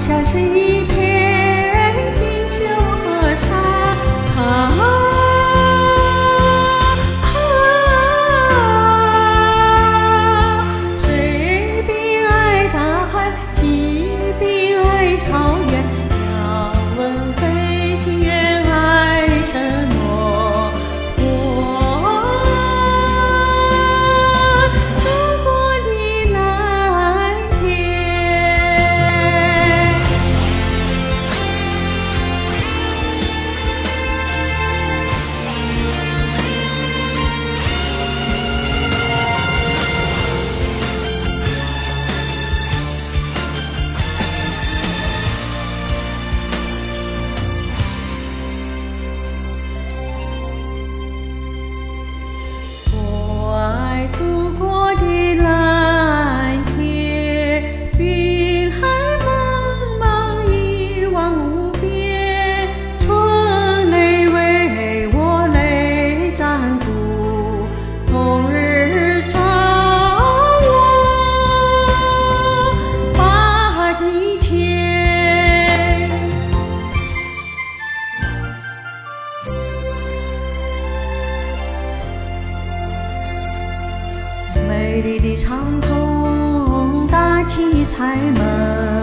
下是一片锦绣河山，水边爱大海，鸡边爱草原。要问飞行员爱什么？中国的蓝天。我爱祖国的蓝天，云海茫茫一望无边，春雷为我泪占卜，冬日照我大地前。美丽的长筒搭起柴门。